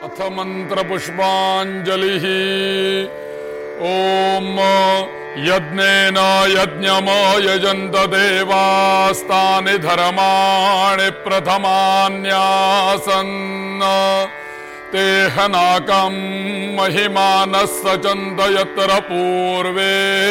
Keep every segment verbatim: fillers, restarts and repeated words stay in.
अथ मन्त्रपुष्पाञ्जलिः। ॐ यज्ञेन यज्ञमयजन्त देवास्तानि धर्माणि प्रथमान्यासन् ते हनाकं महिमानः सचन्त यत्र पूर्वे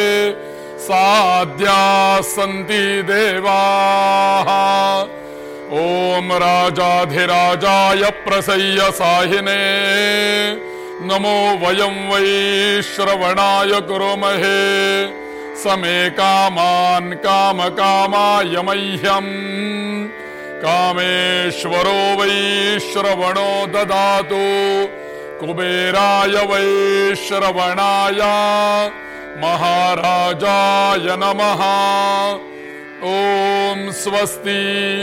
साध्याः सन्ति देवाः। ॐ राजाधिराजाय प्रसय्य साहिने नमो वयं वै श्रवणाय कुर्महे समे कामान् कामकामाय मह्यम् कामेश्वरो वै श्रवणो ददातु कुबेराय वै श्रवणाय महाराजाय नमः। ॐ स्वस्ति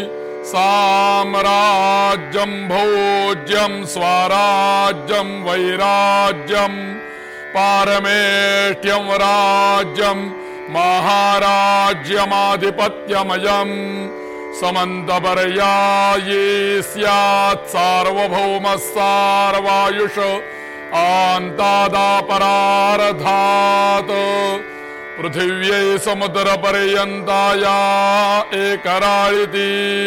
साम्राज्यं भोज्यं स्वराज्यं वैराज्यं पारमेष्ट्यं राज्यं महाराज्यमाधिपत्यमयम् समन्तपर्यायी स्यात् सार्वभौमः सार्वायुष आन्तादापरार्धात् पृथिव्यै समुद्रपर्यन्ताया एकराळिति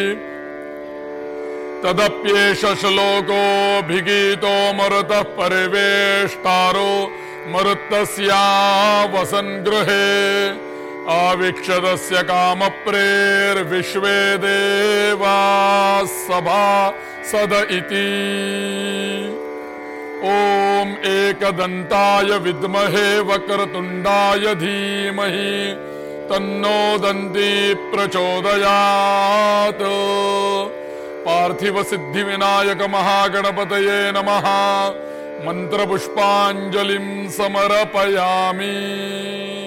तदप्येष श्लोकोऽभिगीतो मरुतः परिवेष्टारो मरुत्तस्या वसन् गृहे आवीक्षतस्य कामप्रेर्विश्वे देवाः सभासद इति। ॐ एकदन्ताय विद्महे वक्रतुण्डाय धीमहि तन्नो दन्ती प्रचोदयात्। पार्थिव सिद्धिविनायक महागणपतये नमः। मन्त्रपुष्पाञ्जलिं समर्पयामि।